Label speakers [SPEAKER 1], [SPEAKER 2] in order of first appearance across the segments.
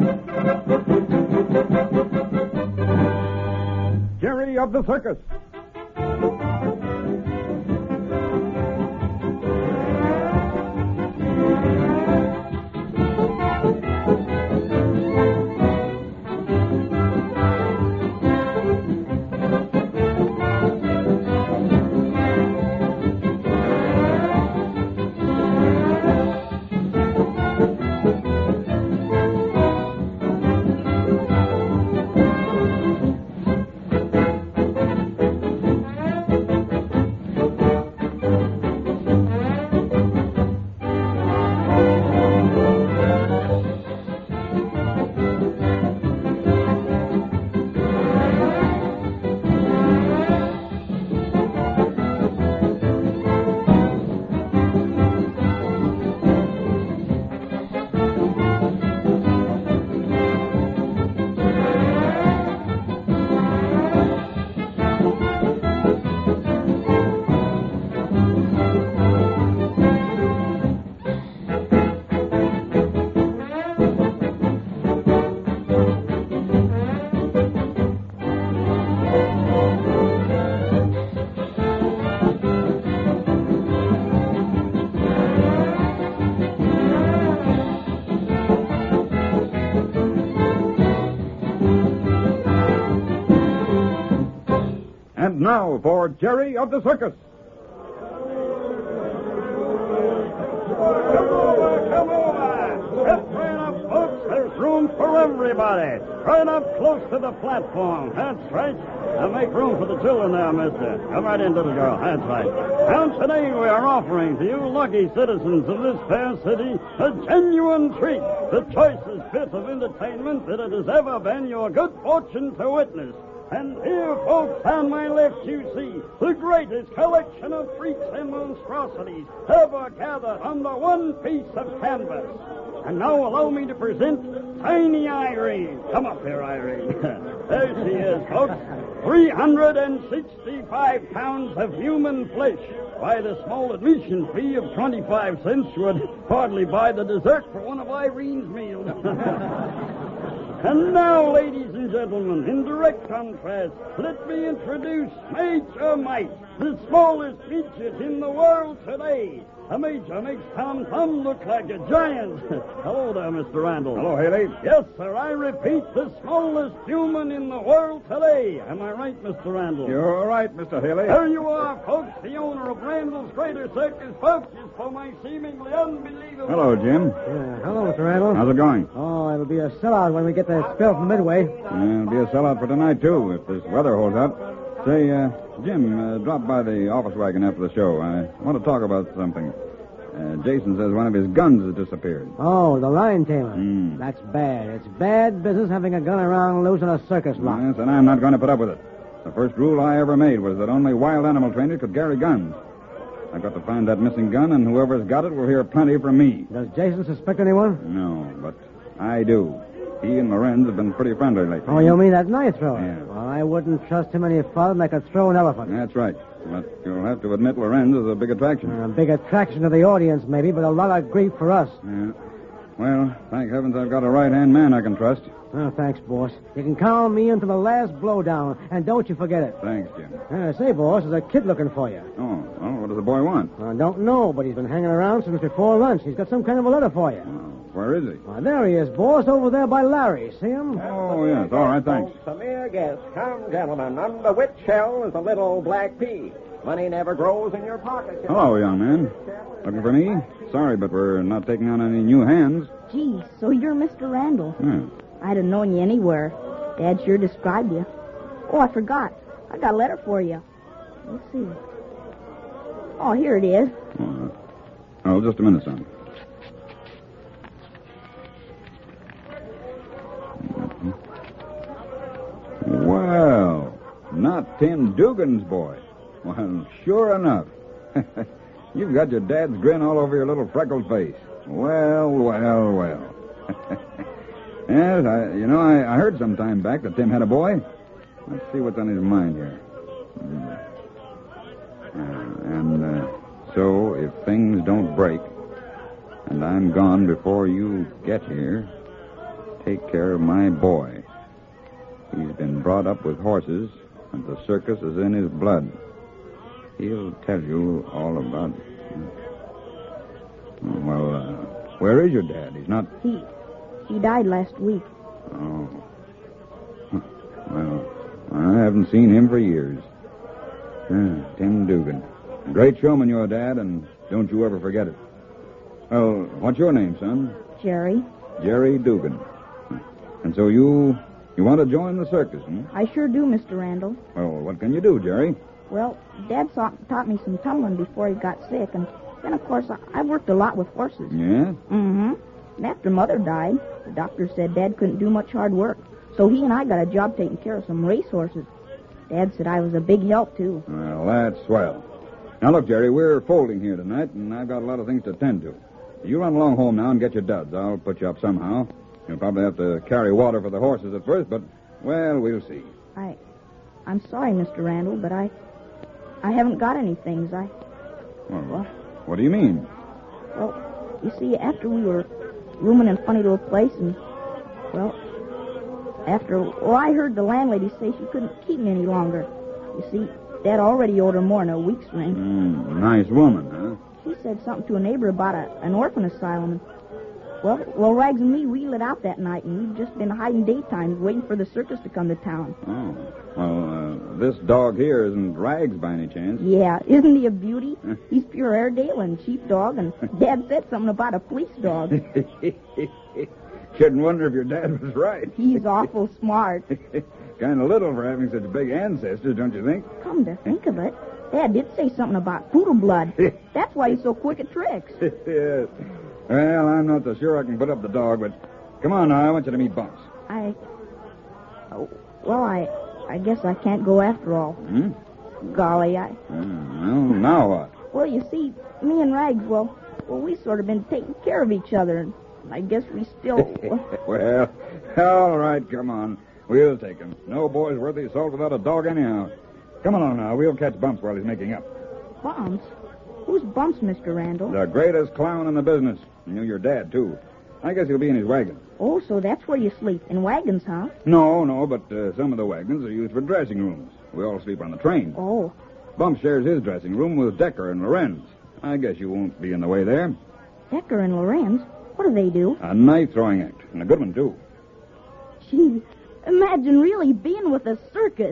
[SPEAKER 1] Jerry of the Circus. And now for Jerry of the Circus.
[SPEAKER 2] Come over. Get right up, folks. There's room for everybody. Right up close to the platform. That's right. Now make room for the children there, mister. Come right in, little girl. That's right. And today we are offering to you lucky citizens of this fair city a genuine treat, the choicest bit of entertainment that it has ever been your good fortune to witness. And here, folks, on my left, you see the greatest collection of freaks and monstrosities ever gathered under one piece of canvas. And now allow me to present Tiny Irene. Come up here, Irene. There she is, folks. 365 pounds of human flesh. Why, the small admission fee of 25 cents would hardly buy the dessert for one of Irene's meals. And now, ladies and gentlemen, in direct contrast, let me introduce Major Mike, the smallest midget in the world today. A major makes Tom Thumb look like a giant. Hello there, Mr. Randall.
[SPEAKER 1] Hello, Haley.
[SPEAKER 2] Yes, sir, I repeat, the smallest human in the world today. Am I right, Mr. Randall?
[SPEAKER 1] You're right, Mr. Haley.
[SPEAKER 2] There you are, folks. The owner of Randall's Greater Circus vouches for my seemingly unbelievable...
[SPEAKER 1] Hello, Jim.
[SPEAKER 3] Hello, Mr. Randall.
[SPEAKER 1] How's it going?
[SPEAKER 3] Oh, it'll be a sellout when we get that spell from Midway.
[SPEAKER 1] It'll be a sellout for tonight, too, if this weather holds up. Say, Jim, drop by the office wagon after the show. I want to talk about something. Jason says one of his guns has disappeared.
[SPEAKER 3] Oh, the lion tamer.
[SPEAKER 1] Mm.
[SPEAKER 3] That's bad. It's bad business having a gun around loose in a circus lot.
[SPEAKER 1] Yes, and I'm not going to put up with it. The first rule I ever made was that only wild animal trainers could carry guns. I've got to find that missing gun, and whoever's got it will hear plenty from me.
[SPEAKER 3] Does Jason suspect anyone?
[SPEAKER 1] No, but I do. He and Lorenz have been pretty friendly lately.
[SPEAKER 3] Oh, you mean that knife thrower?
[SPEAKER 1] Yeah.
[SPEAKER 3] Well, I wouldn't trust him any farther than I could throw an elephant.
[SPEAKER 1] That's right. But you'll have to admit Lorenz is a big attraction.
[SPEAKER 3] A big attraction to the audience, maybe, but a lot of grief for us.
[SPEAKER 1] Yeah. Well, thank heavens I've got a right-hand man I can trust.
[SPEAKER 3] Oh, thanks, boss. You can count on me until the last blowdown, and don't you forget it.
[SPEAKER 1] Thanks, Jim.
[SPEAKER 3] Say, boss, there's a kid looking for you.
[SPEAKER 1] Oh, well, what does the boy want?
[SPEAKER 3] I don't know, but he's been hanging around since before lunch. He's got some kind of a letter for you.
[SPEAKER 1] Where is he?
[SPEAKER 3] Well, there he is, boss, over there by Larry. See him?
[SPEAKER 1] Oh, yes. All right, thanks.
[SPEAKER 4] A mere guess. Come, gentlemen, under which shell is a little black pea? Money never grows in your pocket.
[SPEAKER 1] Hello, young man. Looking for me? Sorry, but we're not taking on any new hands.
[SPEAKER 5] Gee, so you're Mr. Randall.
[SPEAKER 1] Yeah.
[SPEAKER 5] I'd have known you anywhere. Dad sure described you. Oh, I forgot. I got a letter for you. Let's see. Oh, here it is.
[SPEAKER 1] Oh, just a minute, son. Well, not Tim Dugan's boy. Well, sure enough. You've got your dad's grin all over your little freckled face. Well, well, well. Yes, I heard some time back that Tim had a boy. Let's see what's on his mind here. So, if things don't break, and I'm gone before you get here, take care of my boy. He's been brought up with horses, and the circus is in his blood. He'll tell you all about it. Well, where is your dad? He's not...
[SPEAKER 5] He died last week.
[SPEAKER 1] Oh. Well, I haven't seen him for years. Tim Dugan. Great showman, your dad, and don't you ever forget it. Well, what's your name, son?
[SPEAKER 5] Jerry.
[SPEAKER 1] Jerry Dugan. And so you want to join the circus, hmm?
[SPEAKER 5] I sure do, Mr. Randall.
[SPEAKER 1] Well, what can you do, Jerry?
[SPEAKER 5] Well, Dad taught me some tumbling before he got sick, and then, of course, I worked a lot with horses.
[SPEAKER 1] Yeah?
[SPEAKER 5] Mm-hmm. And after Mother died, the doctor said Dad couldn't do much hard work, so he and I got a job taking care of some racehorses. Dad said I was a big help, too.
[SPEAKER 1] Well, that's swell. Now, look, Jerry, we're folding here tonight, and I've got a lot of things to attend to. You run along home now and get your duds. I'll put you up somehow. You'll probably have to carry water for the horses at first, but, well, we'll see.
[SPEAKER 5] I'm sorry, Mr. Randall, but I haven't got any things.
[SPEAKER 1] Well, what do you mean?
[SPEAKER 5] Well, you see, after we were rooming in a funny little place, and, well, I heard the landlady say she couldn't keep me any longer. You see, Dad already owed her more than a week's rent.
[SPEAKER 1] Nice woman, huh?
[SPEAKER 5] She said something to a neighbor about an orphan asylum. And, well, Rags and me, we lit out that night, and we've just been hiding daytimes waiting for the circus to come to town.
[SPEAKER 1] Oh. Well, this dog here isn't Rags by any chance.
[SPEAKER 5] Yeah, isn't he a beauty? He's pure Airedale and sheepdog, and Dad said something about a police dog.
[SPEAKER 1] Shouldn't wonder if your dad was right.
[SPEAKER 5] He's awful smart.
[SPEAKER 1] Kind of little for having such big ancestors, don't you think?
[SPEAKER 5] Come to think of it, Dad did say something about poodle blood. That's why he's so quick at tricks.
[SPEAKER 1] Yes. Well, I'm not so sure I can put up the dog, but come on now, I want you to meet Bumps.
[SPEAKER 5] I guess I can't go after all.
[SPEAKER 1] Hmm?
[SPEAKER 5] Golly,
[SPEAKER 1] Well, now what?
[SPEAKER 5] Well, you see, me and Rags, well, we sort of been taking care of each other, and I guess we still...
[SPEAKER 1] Well, all right, come on. We'll take him. No boy's worth his salt without a dog anyhow. Come on now, we'll catch Bumps while he's making up.
[SPEAKER 5] Bumps? Who's Bumps, Mr. Randall?
[SPEAKER 1] The greatest clown in the business. You knew your dad, too. I guess he'll be in his wagon.
[SPEAKER 5] Oh, so that's where you sleep, in wagons, huh?
[SPEAKER 1] No, but some of the wagons are used for dressing rooms. We all sleep on the train.
[SPEAKER 5] Oh.
[SPEAKER 1] Bumps shares his dressing room with Decker and Lorenz. I guess you won't be in the way there.
[SPEAKER 5] Decker and Lorenz? What do they do?
[SPEAKER 1] A knife-throwing act, and a good one, too.
[SPEAKER 5] Gee, imagine really being with a circus.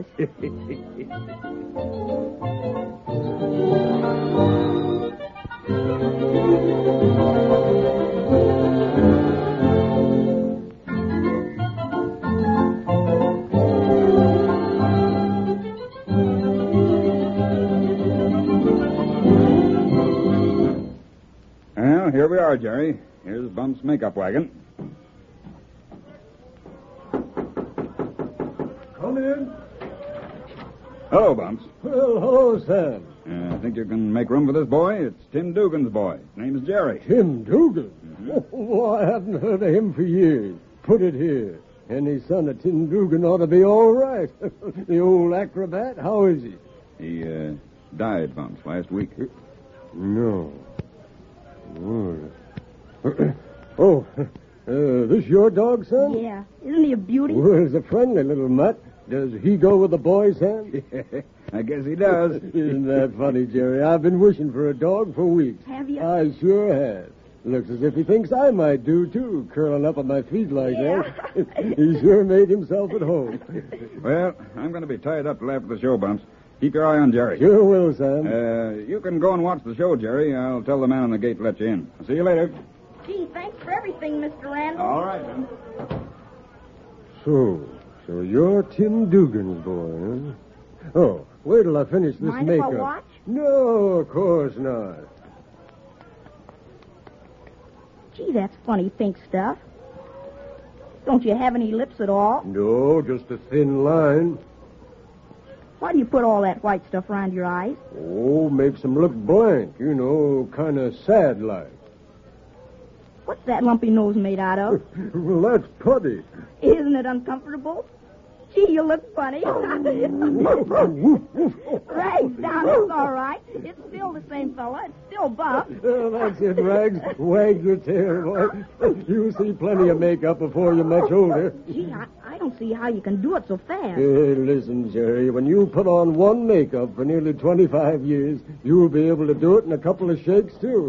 [SPEAKER 1] Well, here we are, Jerry. Here's Bumps' makeup wagon.
[SPEAKER 6] Come in.
[SPEAKER 1] Hello, Bumps.
[SPEAKER 6] Well, hello, Sam.
[SPEAKER 1] I think you can make room for this boy. It's Tim Dugan's boy. His name's Jerry.
[SPEAKER 6] Tim Dugan? Oh, I haven't heard of him for years. Put it here. Any son of Tim Dugan ought to be all right. The old acrobat, how is he?
[SPEAKER 1] He died, Bumps, last week.
[SPEAKER 6] No. This your dog, son?
[SPEAKER 5] Yeah. Isn't he a beauty?
[SPEAKER 6] Well, he's a friendly little mutt. Does he go with the boys, Sam?
[SPEAKER 1] I guess he does.
[SPEAKER 6] Isn't that funny, Jerry? I've been wishing for a dog for weeks.
[SPEAKER 5] Have you?
[SPEAKER 6] I sure have. Looks as if he thinks I might do, too, curling up on my feet like that. He sure made himself at home.
[SPEAKER 1] Well, I'm going to be tied up till after the show, Bumps. Keep your eye on Jerry.
[SPEAKER 6] Sure will, Sam.
[SPEAKER 1] You can go and watch the show, Jerry. I'll tell the man on the gate to let you in. I'll see you later.
[SPEAKER 5] Gee, thanks for everything, Mr. Randall.
[SPEAKER 1] All right, then.
[SPEAKER 6] So you're Tim Dugan's boy, huh? Oh, wait till I finish this
[SPEAKER 5] Mind
[SPEAKER 6] makeup.
[SPEAKER 5] if I watch?
[SPEAKER 6] No, of course not.
[SPEAKER 5] Gee, that's funny pink stuff. Don't you have any lips at all?
[SPEAKER 6] No, just a thin line.
[SPEAKER 5] Why do you put all that white stuff around your eyes?
[SPEAKER 6] Oh, makes them look blank, kind of sad-like.
[SPEAKER 5] What's that lumpy nose made out of?
[SPEAKER 6] Well, that's putty.
[SPEAKER 5] Isn't it uncomfortable? Gee, you look funny. Rags down, it's all right. It's still the same fella. It's still Buff.
[SPEAKER 6] That's it, Rags. Wag your tail, boy. You'll see plenty of makeup before you're much older.
[SPEAKER 5] Gee, I don't see how you can do it so fast.
[SPEAKER 6] Hey, listen, Jerry. When you put on one makeup for nearly 25 years, you'll be able to do it in a couple of shakes, too.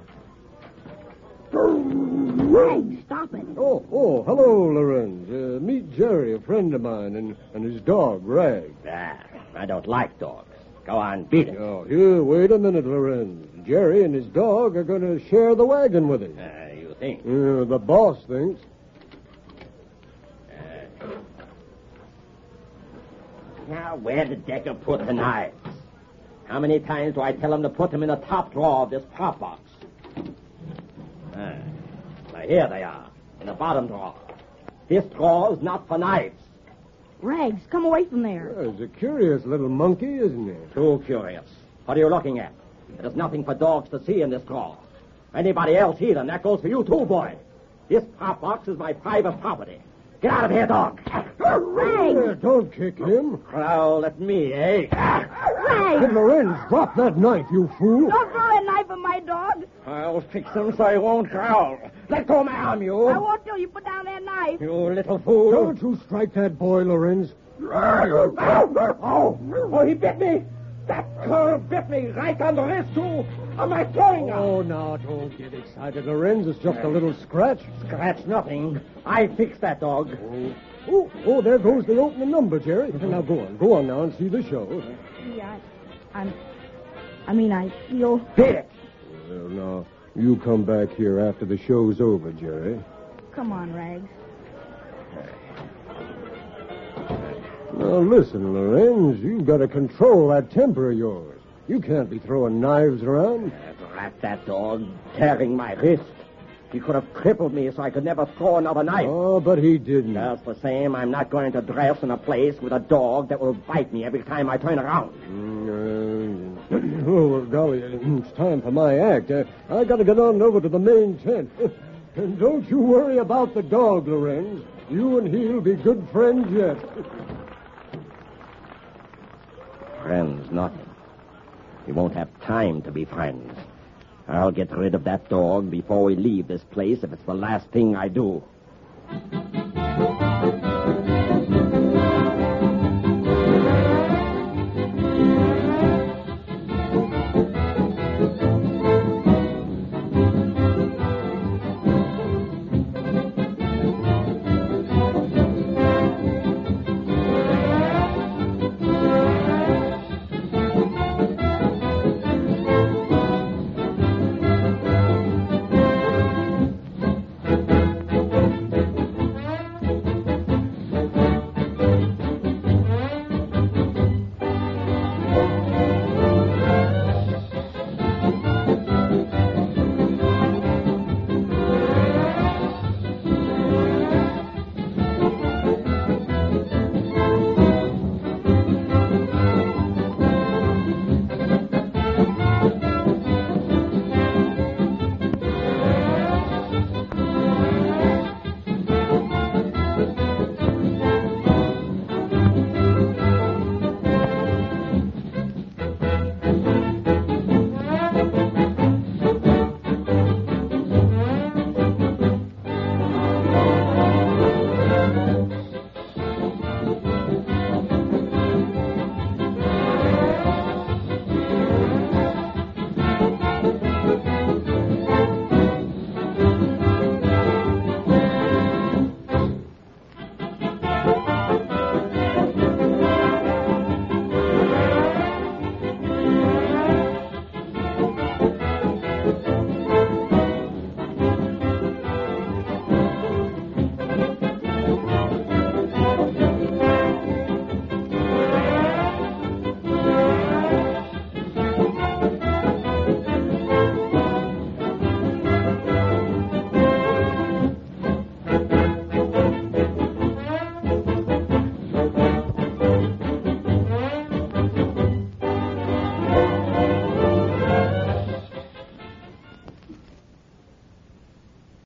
[SPEAKER 5] Rags, stop it.
[SPEAKER 6] Oh, hello, Lorenz. Meet Jerry, a friend of mine, and his dog, Rags.
[SPEAKER 4] I don't like dogs. Go on, beat it.
[SPEAKER 6] Oh, here, wait a minute, Lorenz. Jerry and his dog are going to share the wagon with him.
[SPEAKER 4] You think?
[SPEAKER 6] The boss thinks.
[SPEAKER 4] Now, where did Decker put the knives? How many times do I tell him to put them in the top drawer of this prop box? Now, here they are, in the bottom drawer. This drawer is not for knives.
[SPEAKER 5] Rags, come away from there.
[SPEAKER 6] It's a curious little monkey, isn't it?
[SPEAKER 4] Too curious. What are you looking at? There's nothing for dogs to see in this drawer. Anybody else see them, that goes for you too, boy. This prop box is my private property. Get out of here, dog.
[SPEAKER 5] Rags!
[SPEAKER 6] Don't kick him.
[SPEAKER 4] Growl at me, eh?
[SPEAKER 5] Rags!
[SPEAKER 6] Lorenz, drop that knife, you fool.
[SPEAKER 5] Don't throw that knife at my dog.
[SPEAKER 4] I'll fix him so he won't growl. Let go of my arm, you.
[SPEAKER 5] I won't till you put down that knife.
[SPEAKER 4] You little fool.
[SPEAKER 6] Don't you strike that boy, Lorenz.
[SPEAKER 4] Oh, he bit me. That cur bit me right on the wrist, too. On my throwing arm.
[SPEAKER 6] Oh, now, don't get excited, Lorenz. It's just a little scratch.
[SPEAKER 4] Scratch nothing. I fixed that dog.
[SPEAKER 6] Oh, there goes the opening number, Jerry. Now, go on now and see the show.
[SPEAKER 5] Yeah, I feel...
[SPEAKER 4] Beat it.
[SPEAKER 6] Well, now, you come back here after the show's over, Jerry.
[SPEAKER 5] Come on, Rags.
[SPEAKER 6] Now, listen, Lorenz, you've got to control that temper of yours. You can't be throwing knives around.
[SPEAKER 4] Drat that dog, tearing my wrist. He could have crippled me so I could never throw another knife.
[SPEAKER 6] Oh, but he didn't.
[SPEAKER 4] Just the same, I'm not going to dress in a place with a dog that will bite me every time I turn around.
[SPEAKER 6] Oh, well, golly, it's time for my act. I got to get on over to the main tent. And don't you worry about the dog, Lorenz. You and he'll be good friends yet.
[SPEAKER 4] Friends, nothing. We won't have time to be friends. I'll get rid of that dog before we leave this place if it's the last thing I do.